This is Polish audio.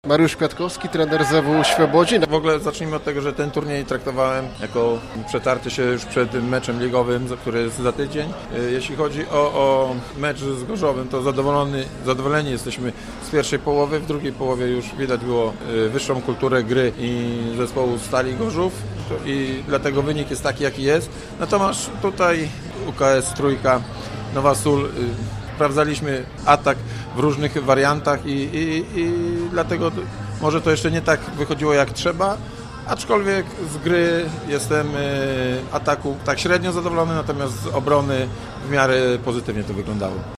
Mariusz Kwiatkowski, trener ZW Świebodzin. W ogóle zacznijmy od tego, że ten turniej traktowałem jako przetarcie się już przed meczem ligowym, który jest za tydzień. Jeśli chodzi o mecz z Gorzowem, to zadowoleni jesteśmy z pierwszej połowy. W drugiej połowie już widać było wyższą kulturę gry i zespołu Stali Gorzów i dlatego wynik jest taki, jaki jest. Natomiast tutaj UKS Trójka, Nowa Sól, sprawdzaliśmy atak w różnych wariantach i dlatego może to jeszcze nie tak wychodziło jak trzeba, aczkolwiek z gry jestem ataku tak średnio zadowolony, natomiast z obrony w miarę pozytywnie to wyglądało.